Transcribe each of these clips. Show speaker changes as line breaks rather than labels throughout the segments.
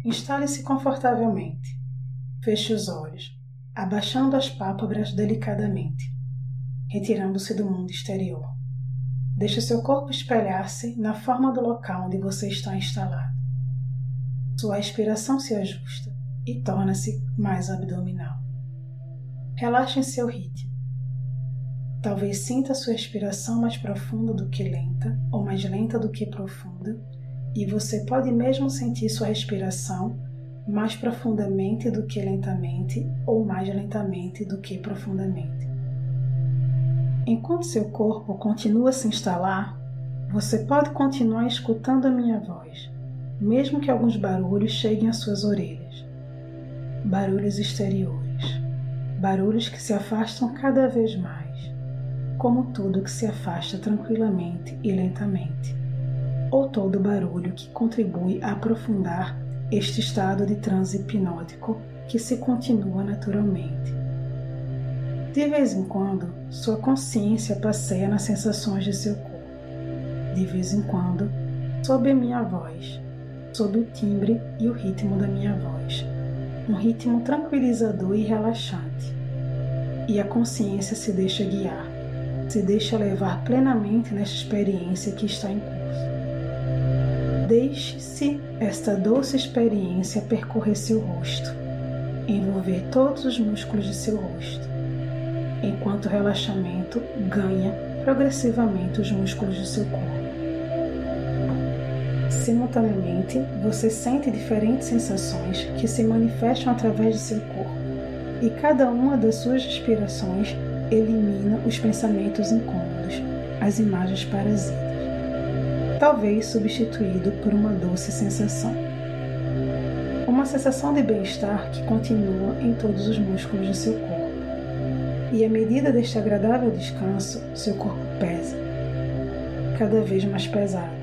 Instale-se confortavelmente. Feche os olhos, abaixando as pálpebras delicadamente, retirando-se do mundo exterior. Deixe seu corpo espelhar-se na forma do local onde você está instalado. Sua respiração se ajusta e torna-se mais abdominal. Relaxe em seu ritmo. Talvez sinta sua respiração mais profunda do que lenta, ou mais lenta do que profunda, e você pode mesmo sentir sua respiração mais profundamente do que lentamente, ou mais lentamente do que profundamente. Enquanto seu corpo continua a se instalar, você pode continuar escutando a minha voz, mesmo que alguns barulhos cheguem às suas orelhas. Barulhos exteriores, barulhos que se afastam cada vez mais, como tudo que se afasta tranquilamente e lentamente, ou todo barulho que contribui a aprofundar este estado de transe hipnótico que se continua naturalmente. De vez em quando, sua consciência passeia nas sensações de seu corpo. De vez em quando, sob a minha voz, sob o timbre e o ritmo da minha voz, um ritmo tranquilizador e relaxante. E a consciência se deixa guiar, se deixa levar plenamente nesta experiência que está em curso. Deixe-se esta doce experiência percorrer seu rosto, envolver todos os músculos de seu rosto, enquanto o relaxamento ganha progressivamente os músculos do seu corpo. Simultaneamente, você sente diferentes sensações que se manifestam através de seu corpo, e cada uma das suas respirações elimina os pensamentos incômodos, as imagens parasitas, talvez substituído por uma doce sensação. Uma sensação de bem-estar que continua em todos os músculos do seu corpo. E à medida deste agradável descanso, seu corpo pesa, cada vez mais pesado.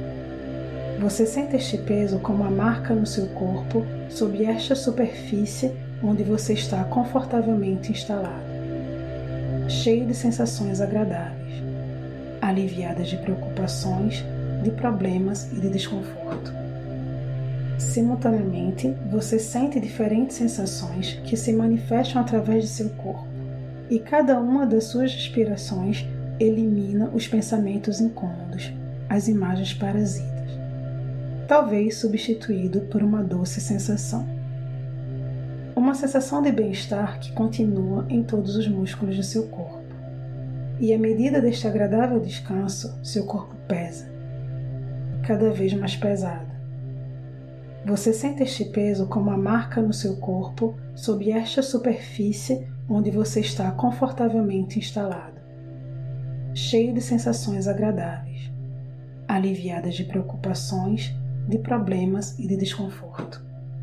Você sente este peso como uma marca no seu corpo sob esta superfície onde você está confortavelmente instalado, cheio de sensações agradáveis, aliviadas de preocupações, de problemas e de desconforto. Simultaneamente, você sente diferentes sensações que se manifestam através de seu corpo, e cada uma das suas respirações elimina os pensamentos incômodos, as imagens parasitas, talvez substituído por uma doce sensação. Uma sensação de bem-estar que continua em todos os músculos do seu corpo. E à medida deste agradável descanso, seu corpo pesa, cada vez mais pesado. Você sente este peso como uma marca no seu corpo sob esta superfície onde você está confortavelmente instalado, cheio de sensações agradáveis, aliviadas de preocupações, de problemas e de desconforto.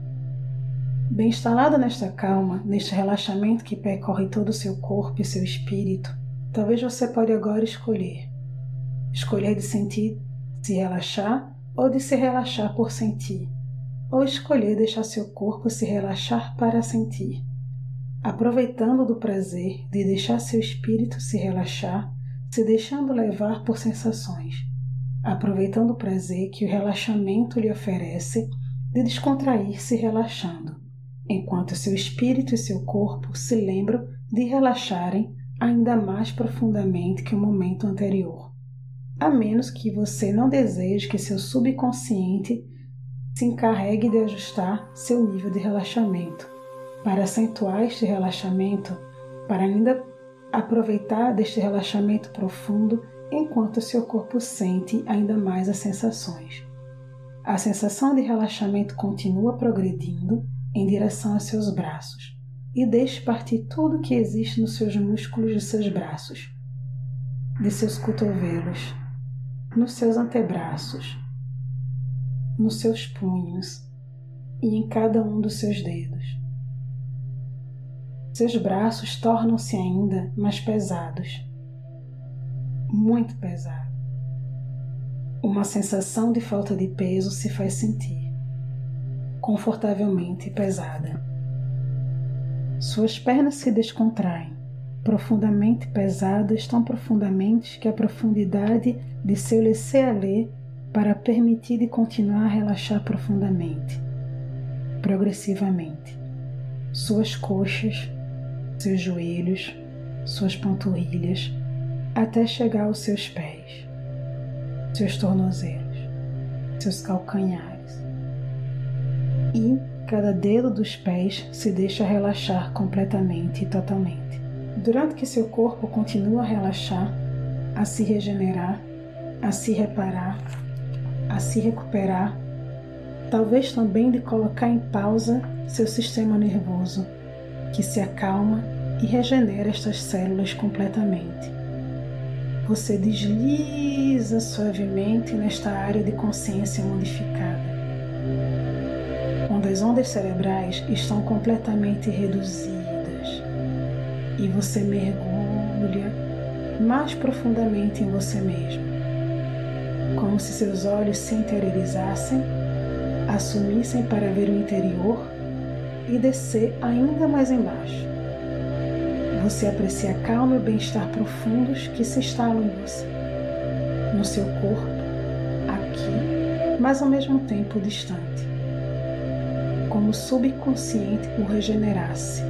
Bem instalado nesta calma, neste relaxamento que percorre todo o seu corpo e seu espírito, talvez você pode agora escolher de sentir, se relaxar ou de se relaxar por sentir, ou escolher deixar seu corpo se relaxar para sentir, aproveitando do prazer de deixar seu espírito se relaxar, se deixando levar por sensações, aproveitando o prazer que o relaxamento lhe oferece de descontrair-se relaxando, enquanto seu espírito e seu corpo se lembram de relaxarem ainda mais profundamente que o momento anterior, a menos que você não deseje que seu subconsciente se encarregue de ajustar seu nível de relaxamento, para acentuar este relaxamento, para ainda aproveitar deste relaxamento profundo enquanto seu corpo sente ainda mais as sensações. A sensação de relaxamento continua progredindo em direção aos seus braços e deixe partir tudo que existe nos seus músculos de seus braços, de seus cotovelos, nos seus antebraços, nos seus punhos e em cada um dos seus dedos. Seus braços tornam-se ainda mais pesados, muito pesados. Uma sensação de falta de peso se faz sentir, confortavelmente pesada. Suas pernas se descontraem, profundamente pesadas, tão profundamente que a profundidade de seu laisser-aller para permitir de continuar a relaxar profundamente. progressivamente. Suas coxas, seus joelhos, suas panturrilhas, até chegar aos seus pés, seus tornozelos, seus calcanhares. E cada dedo dos pés se deixa relaxar completamente e totalmente. Durante que seu corpo continua a relaxar, a se regenerar, a se reparar, a se recuperar, talvez também de colocar em pausa seu sistema nervoso, que se acalma e regenera estas células completamente. Você desliza suavemente nesta área de consciência modificada, onde as ondas cerebrais estão completamente reduzidas e você mergulha mais profundamente em você mesmo, como se seus olhos se interiorizassem, assumissem para ver o interior e descer ainda mais embaixo. Você aprecia a calma e o bem-estar profundos que se instalam em você, no seu corpo, aqui, mas ao mesmo tempo distante, como o subconsciente o regenerasse.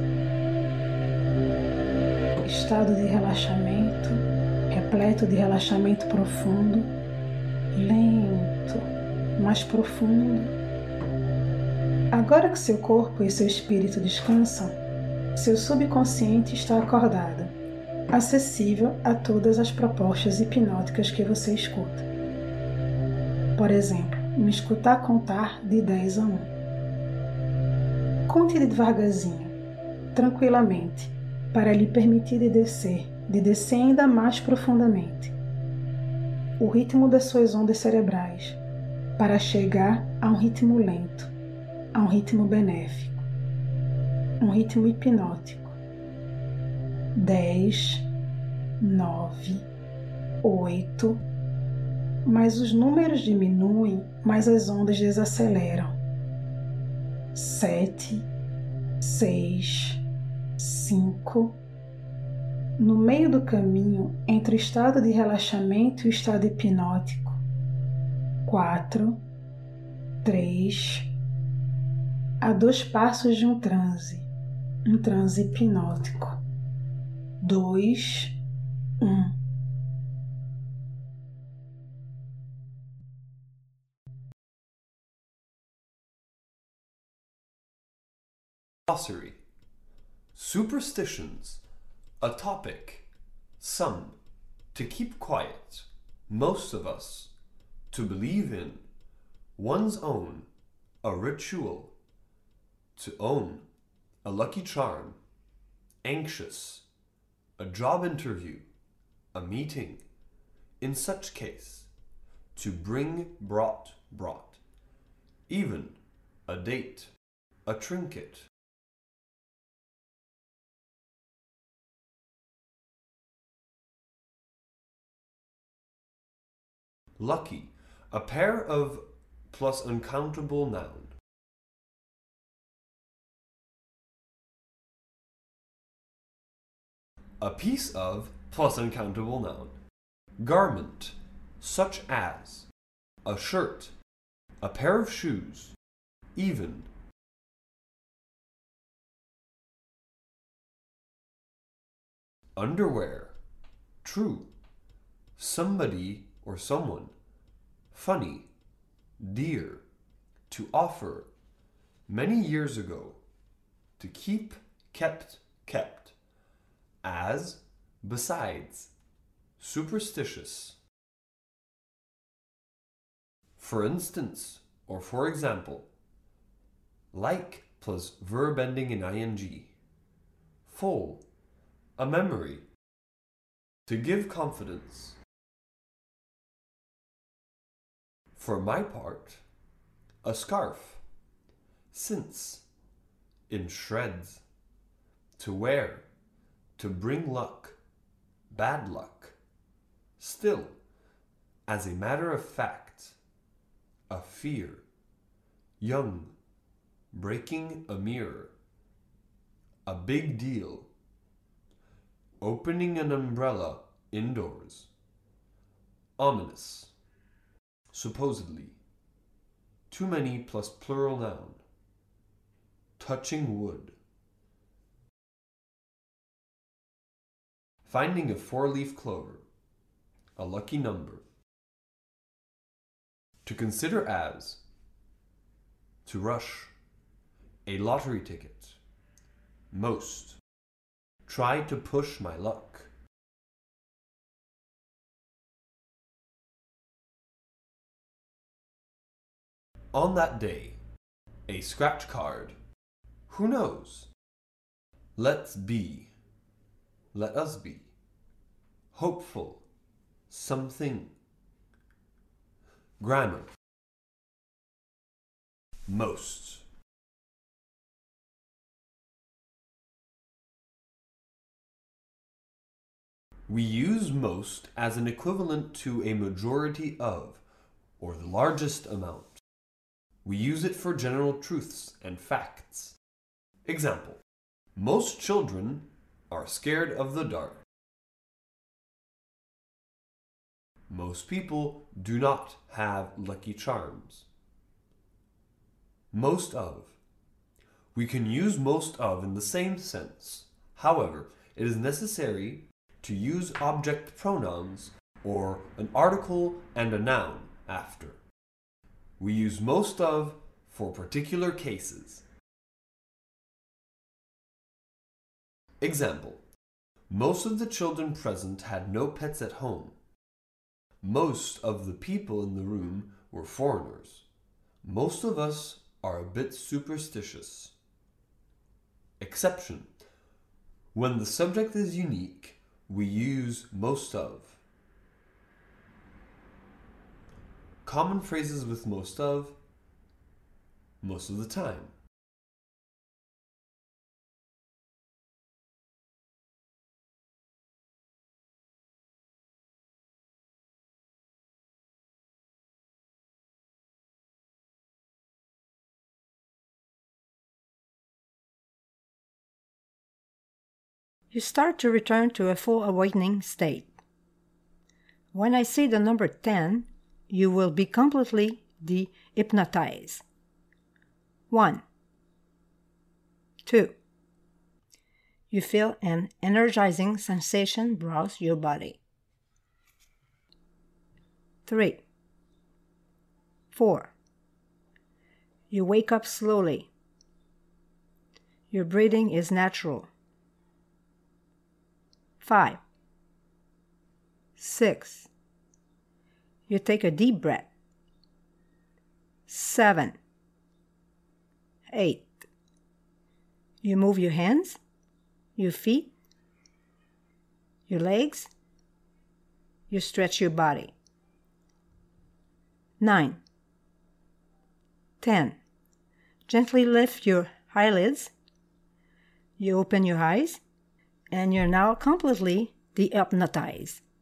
Estado de relaxamento, repleto de relaxamento profundo, lento, mais profundo. Agora que seu corpo e seu espírito descansam, seu subconsciente está acordado, acessível a todas as propostas hipnóticas que você escuta. Por exemplo, me escutar contar de 10 a 1. Conte devagarzinho, tranquilamente, para lhe permitir de descer ainda mais profundamente. O ritmo das suas ondas cerebrais, para chegar a um ritmo lento, a um ritmo benéfico, um ritmo hipnótico. 10, 9, 8, mas os números diminuem, mas as ondas desaceleram. 7, 6, 5. No meio do caminho entre o estado de relaxamento e o estado hipnótico. 4, 3, a 2 passos de um transe hipnótico. 2, 1.
Glossary. Superstitions. A topic. Some. To keep quiet. Most of us. To believe in. One's own. A ritual. To own. A lucky charm. Anxious. A job interview. A meeting. In such case. To bring, brought. Even. A date. A trinket. Lucky. A pair of plus uncountable noun. A piece of plus uncountable noun. Garment. Such as. A shirt. A pair of shoes. Even. Underwear. True. Somebody or someone. Funny. Dear. To offer. Many years ago. To keep, kept. As. Besides. Superstitious. For instance, or for example. Like plus verb ending in ing. Full. A memory. To give confidence. For my part. A scarf. Since. In shreds. To wear. To bring luck. Bad luck. Still. As a matter of fact. A fear. Young. Breaking a mirror. A big deal. Opening an umbrella indoors. Ominous. Supposedly. Too many plus plural noun. touching wood. Finding a four-leaf clover, a lucky number. To consider as, to rush, a lottery ticket, most, try to push my luck. On that day, a scratch card, who knows? Let's be, let us be, hopeful, something. Grammar. Most. We use most as an equivalent to a majority of, or the largest amount. We use it for general truths and facts. Example: most children are scared of the dark. Most people do not have lucky charms. Most of. We can use most of in the same sense. However, it is necessary to use object pronouns or an article and a noun after. We use most of for particular cases. Example: most of the children present had no pets at home. Most of the people in the room were foreigners. Most of us are a bit superstitious. Exception: when the subject is unique, we use most of. Common phrases with most of the time.
You start to return to a full awakening state. When I say the number 10, you will be completely de-hypnotized. 1, 2. You feel an energizing sensation browse your body. 3, 4. You wake up slowly. Your breathing is natural. 5, 6. You take a deep breath. 7, 8. You move your hands, your feet, your legs. You stretch your body. 9, 10. Gently lift your eyelids. You open your eyes, and you're now completely de-hypnotized.